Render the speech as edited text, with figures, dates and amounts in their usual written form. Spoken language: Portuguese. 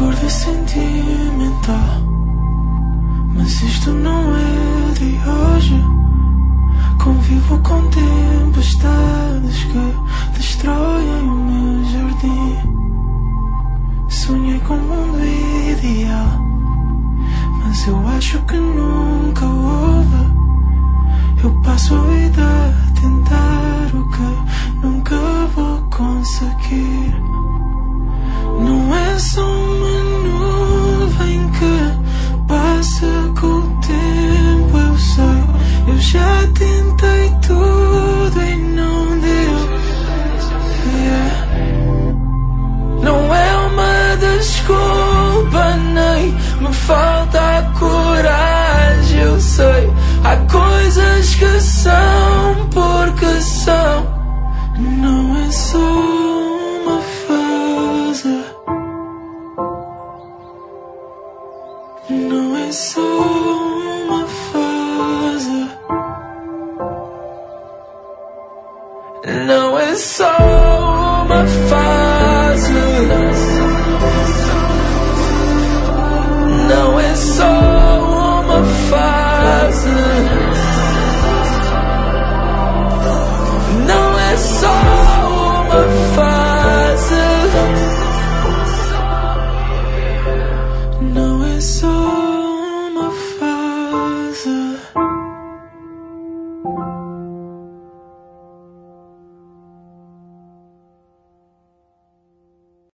Acordo sentimental, mas isto não é de hoje. Convivo com tempestades que destroem o meu jardim. Sonhei com um mundo ideal, mas eu acho que nunca houve. Eu passo a vida a tentar o que nunca vou conseguir. Não é só uma nuvem que passa com o tempo, eu sei. Eu já tentei tudo e não deu. Não é uma desculpa, nem me falta a coragem, eu sei. Há coisas que são porque são. Não é só uma fase. Não é só